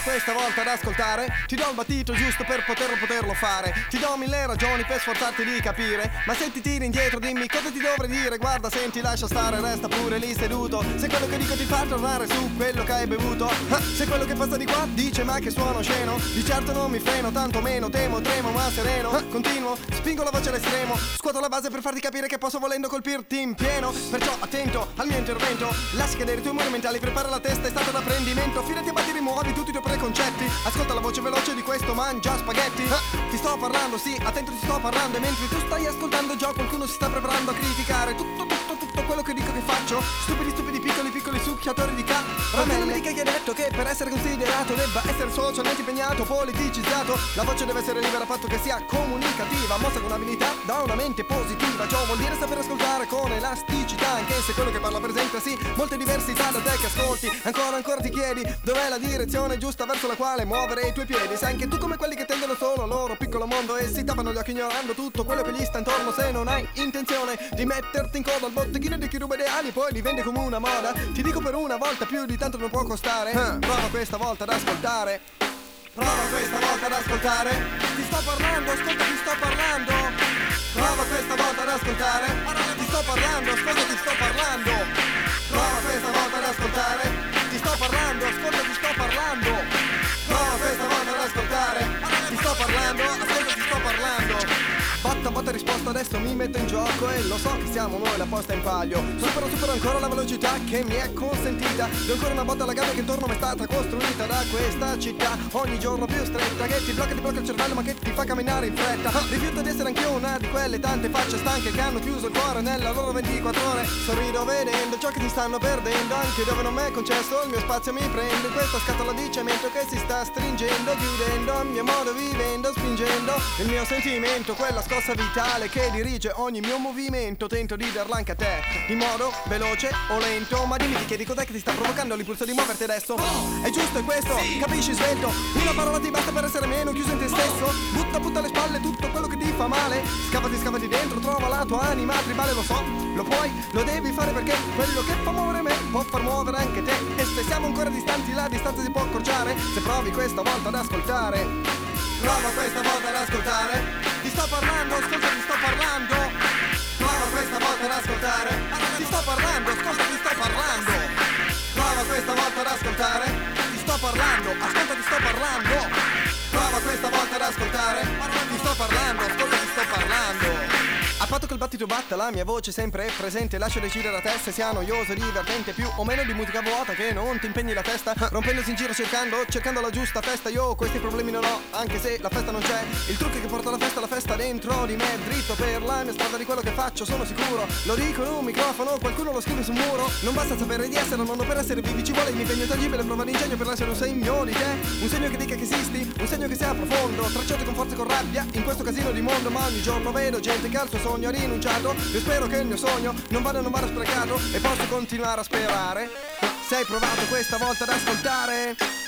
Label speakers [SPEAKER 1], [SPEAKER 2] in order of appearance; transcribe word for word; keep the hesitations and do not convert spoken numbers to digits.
[SPEAKER 1] questa volta ad ascoltare. Ti do il battito giusto per poterlo poterlo fare. Ti do mille ragioni per sforzarti di capire. Ma se ti tiri indietro dimmi cosa ti dovrei dire. Guarda, senti, lascia stare, resta pure lì seduto. Se quello che dico ti fa tornare su quello che hai bevuto, ah, se quello che passa di qua dice ma che suono sceno, di certo non mi freno, tanto meno temo, tremo ma sereno, ah, continuo, spingo la voce all'estremo, scuoto la base per farti capire che posso volendo colpirti in pieno. Perciò attento al mio intervento, lascia cadere i tuoi muri mentali, prepara la testa, è stato d'apprendimento. Fidati a batti, rimuovi tutti i tuoi preconcetti, ascolta la voce veloce di questo mangia spaghetti, ah, ti sto parlando, sì, attento ti sto parlando. E mentre tu stai ascoltando già qualcuno si sta preparando a criticare tutto, tutto, tutto quello che dico che faccio. Stupidi, stupidi, piccoli, piccoli succhiatori di caramelle. Non mi dica che hai detto che per essere considerato debba essere socialmente impegnato, politicizzato. La voce deve essere libera, a patto che sia comunicativa, mossa con abilità da una mente positiva. Ciò vuol dire saper ascoltare con elasticità, anche se quello che parla presenta sì molte diversità da te che ascolti. Ancora, ancora ti chiedi dov'è la direzione giusta verso la quale muovere i tuoi piedi. Sai anche tu come quelli che tendono solo al loro piccolo mondo e si tappano gli occhi ignorando tutto quello che gli sta intorno. Se non hai intenzione di metterti in coda al botteghino di chi ruba ideali poi li vende come una moda, ti dico per una volta più di tanto non può costare. uh, Prova questa volta ad ascoltare. Prova questa volta ad ascoltare. Ti sto parlando, ascolta, ti sto parlando. Prova questa volta ad ascoltare. Ti sto parlando, ascolta, ti sto parlando. Prova questa volta ad ascoltare. Ti sto parlando, ascolta, ti sto parlando. Prova questa volta ad ascoltare. Ti sto parlando, ascolta, ti sto parlando. Botta, botta, risposta, adesso mi metto in gioco e lo so che siamo noi la posta in palio. Supero, supero ancora la velocità che mi è consentita. Do ancora una botta alla gabbia che intorno mi è stata costruita da questa città, ogni giorno più stretta, che ti blocca, ti blocca il cervello ma che ti fa camminare in fretta. ah, Rifiuto di essere anch'io una di quelle tante facce stanche che hanno chiuso il cuore nella loro ventiquattro ore. Sorrido vedendo ciò che ti stanno perdendo, anche dove non mi è concesso il mio spazio mi prendo in questa scatola di cemento che si sta stringendo, chiudendo il mio modo vivendo, spingendo il mio sentimento, quella scossa vitale che dirige ogni mio movimento. Tento di darla anche a te in modo veloce o lento, ma dimmi, ti chiedi cos'è che ti sta provocando l'impulso di muoverti adesso. oh, È giusto, è questo, sì. Capisci, svelto, una parola ti basta per essere meno chiuso in te stesso. Butta, butta alle spalle tutto quello che ti fa male, scavati, scavati dentro, trova la tua anima tribale. Lo so, lo puoi, lo devi fare perché quello che fa muovere me può far muovere anche te. E se siamo ancora distanti la distanza si può accorciare se provi questa volta ad ascoltare. Prova questa volta ad ascoltare. Ti sto parlando, ascolta, ti sto parlando. Prova questa volta ad ascoltare. Ti sto parlando, ascolta, ti sto parlando. Prova questa volta ad ascoltare. Ti sto parlando, ascolta, ti sto parlando. Prova questa volta ad ascoltare. Ti sto parlando, ascolta, ti sto parlando. A patto che il battito batta, la mia voce sempre è presente. Lascio decidere a te se sia noioso, divertente, più o meno di musica vuota che non ti impegni la testa, rompendosi in giro cercando, cercando la giusta festa. Io questi problemi non ho, anche se la festa non c'è. Il trucco che porta la festa, la festa dentro di me, dritto per la mia strada di quello che faccio, sono sicuro. Lo dico in un microfono, qualcuno lo scrive su un muro. Non basta sapere di essere al mondo per essere vivi, ci vuole l'impegno tangibile, prova d'ingegno per essere un segno di te. Un segno che dica che esisti, un segno che sia profondo, tracciato con forza e con rabbia in questo casino di mondo. Ma ogni giorno vedo gente che al suo sogno ha rinunciato. Io spero che il mio sogno non vada, non vada sprecato e posso continuare a sperare. Se hai provato questa volta ad ascoltare.